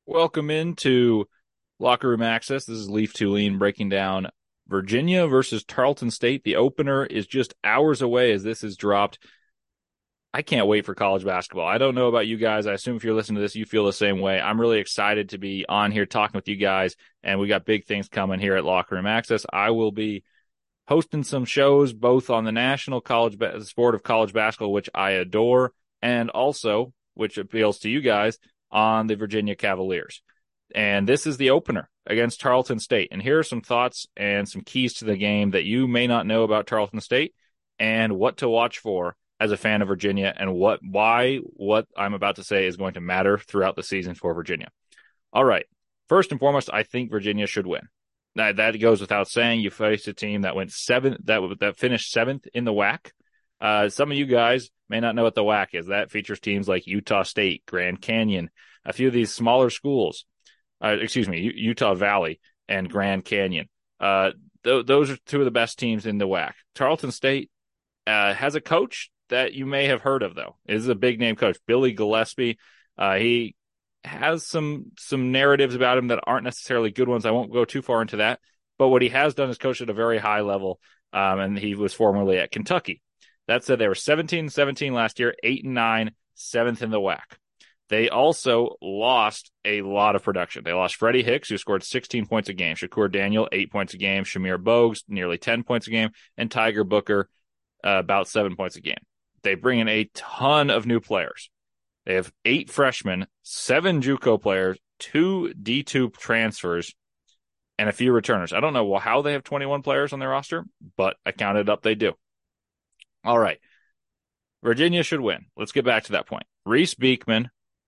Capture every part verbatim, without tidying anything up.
Welcome into Locker Room Access. This is Leaf Tulane breaking down Virginia versus Tarleton State. The opener is just hours away as this is dropped. I can't wait for college basketball. I don't know about you guys. I assume if you're listening to this, you feel the same way. I'm really excited to be on here talking with you guys, and we got big things coming here at Locker Room Access. I will be hosting some shows both on the national college ba- sport of college basketball, which I adore, and also, which appeals to you guys, on the Virginia Cavaliers. And this is the opener against Tarleton State. And here are some thoughts and some keys to the game that you may not know about Tarleton State and what to watch for as a fan of Virginia and what why what I'm about to say is going to matter throughout the season for Virginia. All right. First and foremost, I think Virginia should win. Now, that goes without saying. You faced a team that went seventh, that that finished seventh in the W A C. Uh, some of you guys may not know what the W A C is. That features teams like Utah State, Grand Canyon, a few of these smaller schools. Uh, excuse me, U- Utah Valley and Grand Canyon. Uh, th- those are two of the best teams in the W A C. Tarleton State uh, has a coach that you may have heard of, though. This is a big name coach, Billy Gillispie. Uh, he has some some narratives about him that aren't necessarily good ones. I won't go too far into that. But what he has done is coach at a very high level, um, and he was formerly at Kentucky. That said, they were seventeen and seventeen last year, eight and nine, seventh in the W A C. They also lost a lot of production. They lost Freddie Hicks, who scored sixteen points a game, Shakur Daniel, eight points a game, Shamir Bogues, nearly ten points a game, and Tiger Booker, uh, about seven points a game. They bring in a ton of new players. They have eight freshmen, seven JUCO players, two D two transfers, and a few returners. I don't know how they have twenty-one players on their roster, but I counted up they do. All right. Virginia should win. Let's get back to that point. Reese Beekman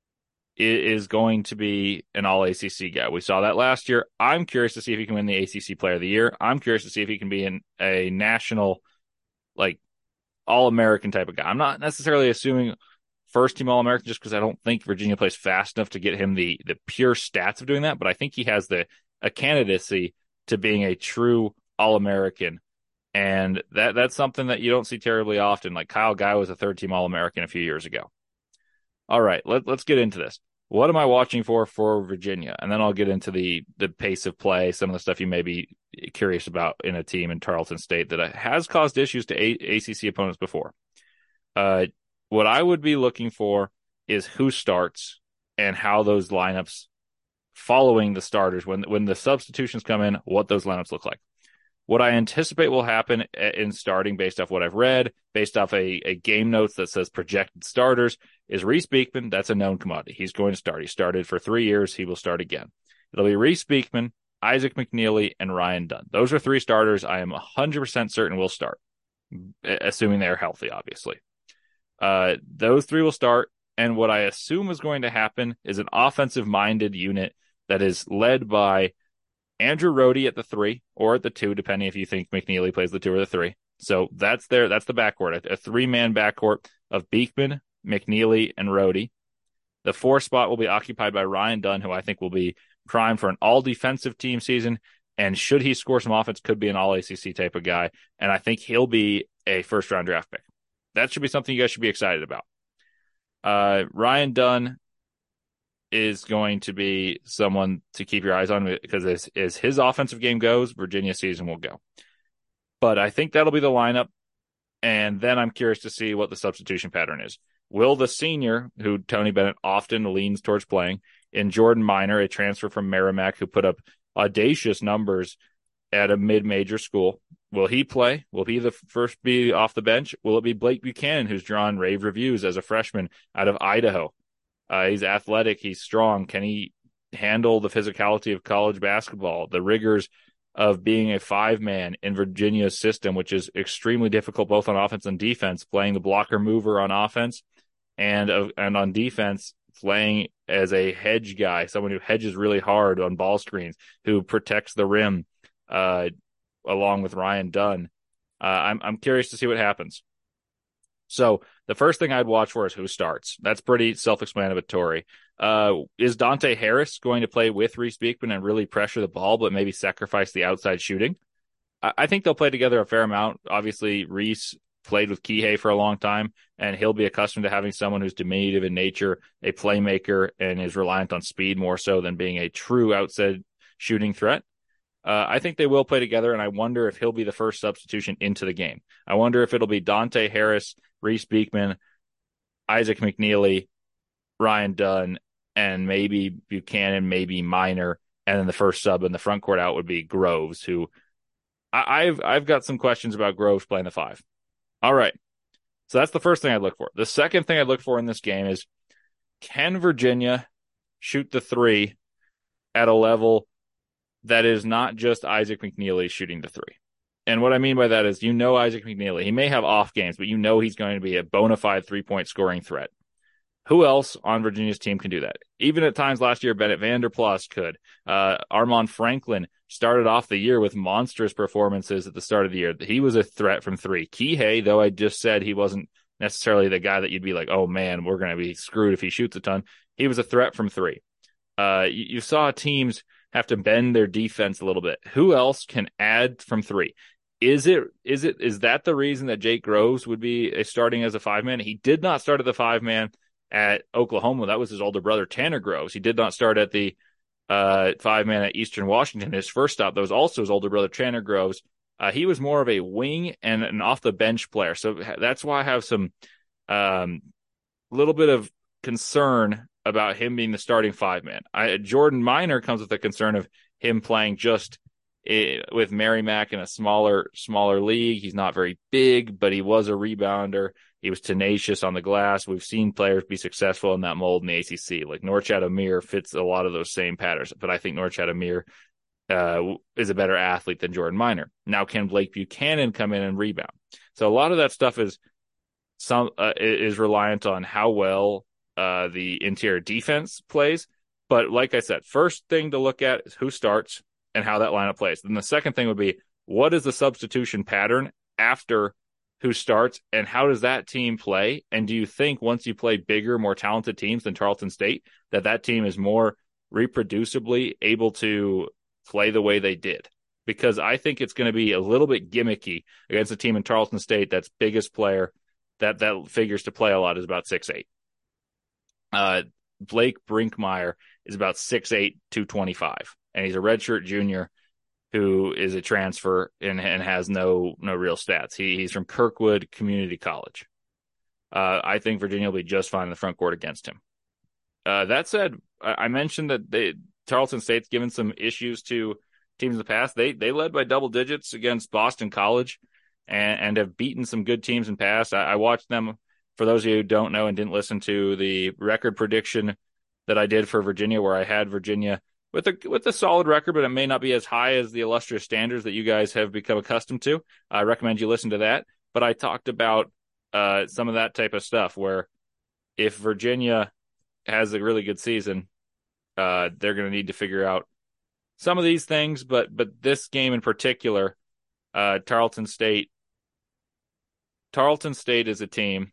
is going to be an all A C C guy. We saw that last year. I'm curious to see if he can win the A C C Player of the Year. I'm curious to see if he can be in a national, like, all-American type of guy. I'm not necessarily assuming first-team All-American just because I don't think Virginia plays fast enough to get him the the pure stats of doing that, but I think he has the a candidacy to being a true All-American, and that that's something that you don't see terribly often. Like Kyle Guy was a third-team All-American a few years ago. All right, let, let's get into this. What am I watching for for Virginia? And then I'll get into the the pace of play, some of the stuff you may be curious about in a team in Tarleton State that has caused issues to a- ACC opponents before. Uh, what I would be looking for is who starts and how those lineups following the starters, when when the substitutions come in, what those lineups look like. What I anticipate will happen in starting, based off what I've read, based off a, a game notes that says projected starters, is Reese Beekman. That's a known commodity. He's going to start. He started for three years. He will start again. It'll be Reese Beekman, Isaac McNeely, and Ryan Dunn. Those are three starters I am one hundred percent certain will start, assuming they're healthy, obviously. Uh, those three will start, and what I assume is going to happen is an offensive-minded unit that is led by Andrew Rohde at the three or at the two, depending if you think McNeely plays the two or the three. So that's there. That's the backcourt, a, a three-man backcourt of Beekman, McNeely, and Rohde. The four spot will be occupied by Ryan Dunn, who I think will be primed for an all-defensive team season. And should he score some offense, could be an all-A C C type of guy. And I think he'll be a first-round draft pick. That should be something you guys should be excited about. Uh, Ryan Dunn is going to be someone to keep your eyes on because as, as his offensive game goes, Virginia season will go. But I think that'll be the lineup. And then I'm curious to see what the substitution pattern is. Will the senior, who Tony Bennett often leans towards playing, in Jordan Minor, a transfer from Merrimack who put up audacious numbers at a mid-major school, will he play? Will he the first be off the bench? Will it be Blake Buchanan, who's drawn rave reviews as a freshman out of Idaho? Uh, he's athletic. He's strong. Can he handle the physicality of college basketball, the rigors of being a five-man in Virginia's system, which is extremely difficult both on offense and defense, playing the blocker mover on offense and, uh, and on defense, playing as a hedge guy, someone who hedges really hard on ball screens, who protects the rim, uh, along with Ryan Dunn. Uh, I'm, I'm curious to see what happens. So the first thing I'd watch for is who starts. That's pretty self-explanatory. Uh, is Dante Harris going to play with Reese Beekman and really pressure the ball, but maybe sacrifice the outside shooting? I, I think they'll play together a fair amount. Obviously, Reese played with Kihei for a long time, and he'll be accustomed to having someone who's diminutive in nature, a playmaker, and is reliant on speed more so than being a true outside shooting threat. Uh, I think they will play together, and I wonder if he'll be the first substitution into the game. I wonder if it'll be Dante Harris, Reese Beekman, Isaac McNeely, Ryan Dunn, and maybe Buchanan, maybe Minor, and then the first sub in the front court out would be Groves, who I, I've I've got some questions about Groves playing the five. All right, so that's the first thing I look for. The second thing I look for in this game is, can Virginia shoot the three at a level that is not just Isaac McNeely shooting the three? And what I mean by that is, you know, Isaac McNeely, he may have off games, but you know he's going to be a bona fide three-point scoring threat. Who else on Virginia's team can do that? Even at times last year, Bennett Vanderplas could. Uh, Armaan Franklin started off the year with monstrous performances at the start of the year. He was a threat from three. Kihei, though I just said he wasn't necessarily the guy that you'd be like, oh man, we're going to be screwed if he shoots a ton. He was a threat from three. Uh, you, you saw teams have to bend their defense a little bit. Who else can add from three? Is it is it is that the reason that Jake Groves would be starting as a five man? He did not start as a five man at Oklahoma. That was his older brother Tanner Groves. He did not start at the uh, five man at Eastern Washington. His first stop, that was also his older brother Tanner Groves. Uh, he was more of a wing and an off the bench player. So that's why I have some um little bit of concern about him being the starting five man. I, Jordan Minor comes with the concern of him playing just it, with Merrimack in a smaller smaller league. He's not very big, but he was a rebounder. He was tenacious on the glass. We've seen players be successful in that mold in the A C C. Like Norchad Amir fits a lot of those same patterns, but I think Norchad Amir uh, is a better athlete than Jordan Minor. Now, can Blake Buchanan come in and rebound? So a lot of that stuff is some uh, is reliant on how well uh, the interior defense plays. But like I said, first thing to look at is who starts and how that lineup plays. Then the second thing would be, what is the substitution pattern after who starts, and how does that team play? And do you think once you play bigger, more talented teams than Tarleton State, that that team is more reproducibly able to play the way they did? Because I think it's going to be a little bit gimmicky against a team in Tarleton State that's biggest player that that figures to play a lot is about six eight. Uh, Blake Brinkmeyer is about six eight, two twenty-five, and he's a redshirt junior who is a transfer and, and has no no real stats. He, he's from Kirkwood Community College. Uh, I think Virginia will be just fine in the front court against him. Uh, that said, I mentioned that they, Tarleton State's given some issues to teams in the past. They they led by double digits against Boston College and, and have beaten some good teams in past. I, I watched them, for those of you who don't know and didn't listen to the record prediction that I did for Virginia, where I had Virginia with a with a solid record, but it may not be as high as the illustrious standards that you guys have become accustomed to. I recommend you listen to that. But I talked about uh, some of that type of stuff, where if Virginia has a really good season, uh, they're going to need to figure out some of these things. But but this game in particular, uh, Tarleton State, Tarleton State is a team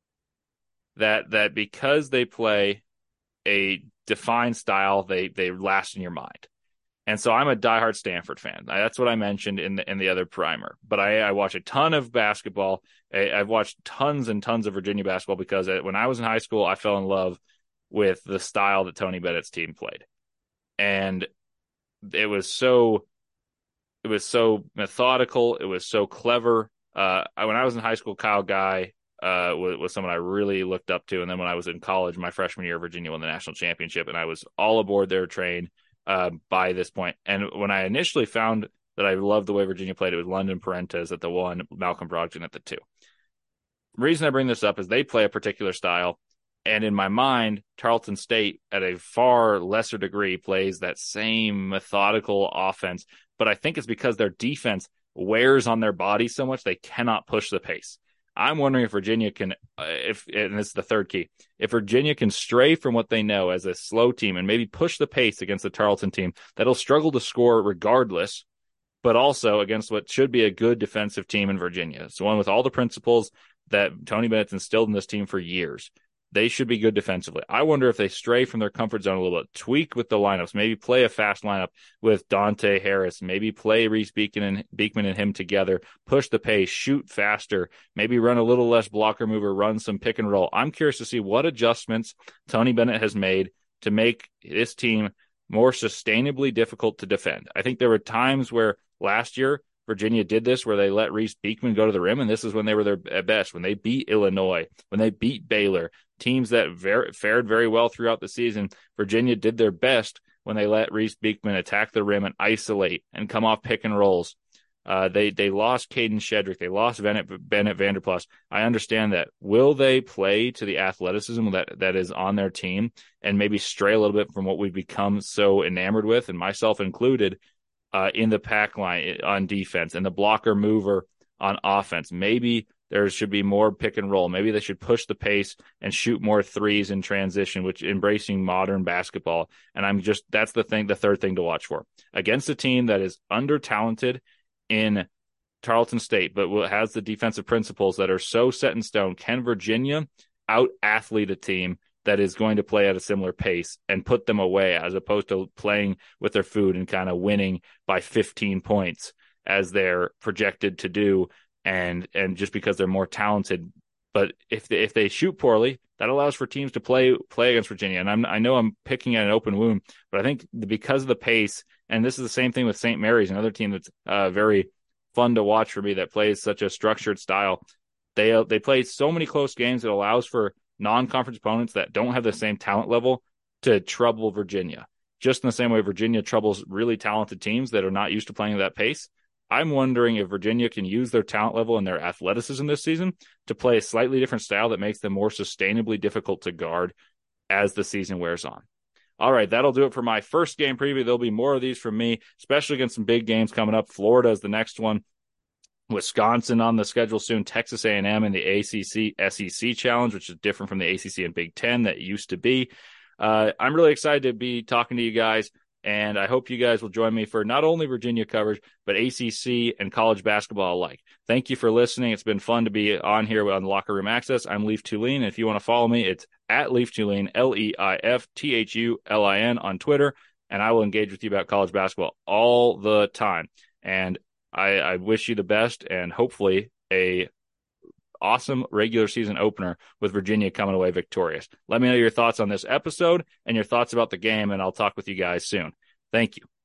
that that because they play a defined style, they they last in your mind. And so I'm a diehard Stanford fan. That's what I mentioned in the in the other primer. But I, I watch a ton of basketball. I, I've watched tons and tons of Virginia basketball because when I was in high school, I fell in love with the style that Tony Bennett's team played. And it was so it was so methodical. It was so clever. Uh, when I was in high school, Kyle Guy uh, was, was someone I really looked up to. And then when I was in college, my freshman year, Virginia won the national championship, and I was all aboard their train uh, by this point. And when I initially found that I loved the way Virginia played, it was London Parentes at the one, Malcolm Brogdon at the two. The reason I bring this up is they play a particular style. And in my mind, Tarleton State, at a far lesser degree, plays that same methodical offense. But I think it's because their defense wears on their body so much they cannot push the pace. I'm wondering if Virginia can, uh, if and this is the third key, if Virginia can stray from what they know as a slow team and maybe push the pace against the Tarleton team that'll struggle to score regardless, but also against what should be a good defensive team in Virginia. It's one with all the principles that Tony Bennett's instilled in this team for years. they should be good defensively. I wonder if they stray from their comfort zone a little bit, tweak with the lineups, maybe play a fast lineup with Dante Harris, maybe play Reese Beekman and Beekman and him together, push the pace, shoot faster, maybe run a little less blocker mover, run some pick and roll. I'm curious to see what adjustments Tony Bennett has made to make this team more sustainably difficult to defend. I think there were times where last year Virginia did this where they let Reese Beekman go to the rim, and this is when they were their best, when they beat Illinois, when they beat Baylor, teams that very, fared very well throughout the season. Virginia did their best when they let Reese Beekman attack the rim and isolate and come off pick and rolls. Uh, they they lost Caden Shedrick. They lost Bennett, Bennett Vanderplas. I understand that. Will they play to the athleticism that, that is on their team and maybe stray a little bit from what we've become so enamored with, and myself included, uh, in the pack line on defense and the blocker mover on offense? Maybe there should be more pick and roll. Maybe they should push the pace and shoot more threes in transition, which embracing modern basketball. And I'm just, that's the thing, the third thing to watch for. Against a team that is under talented in Tarleton State, but has the defensive principles that are so set in stone, can Virginia out athlete a team that is going to play at a similar pace and put them away, as opposed to playing with their food and kind of winning by fifteen points as they're projected to do, and and just because they're more talented. But if they, if they shoot poorly, that allows for teams to play play against Virginia. And I'm, I know I'm picking at an open wound, but I think because of the pace, and this is the same thing with Saint Mary's, another team that's uh, very fun to watch for me that plays such a structured style. They uh, they play so many close games that allows for non-conference opponents that don't have the same talent level to trouble Virginia, just in the same way Virginia troubles really talented teams that are not used to playing at that pace. I'm wondering if Virginia can use their talent level and their athleticism this season to play a slightly different style that makes them more sustainably difficult to guard as the season wears on. All right, that'll do it for my first game preview. There'll be more of these from me, especially against some big games coming up. Florida is the next one. Wisconsin on the schedule soon. Texas A and M in the A C C S E C Challenge, which is different from the A C C and Big Ten that it used to be. Uh, I'm really excited to be talking to you guys, and I hope you guys will join me for not only Virginia coverage, but A C C and college basketball alike. Thank you for listening. It's been fun to be on here on Locker Room Access. I'm Leif Thulin. If you want to follow me, it's at Leif Thulin, L E I F T H U L I N on Twitter, and I will engage with you about college basketball all the time. And I, I wish you the best, and hopefully a awesome regular season opener with Virginia coming away victorious. Let me know your thoughts on this episode and your thoughts about the game, and I'll talk with you guys soon. Thank you.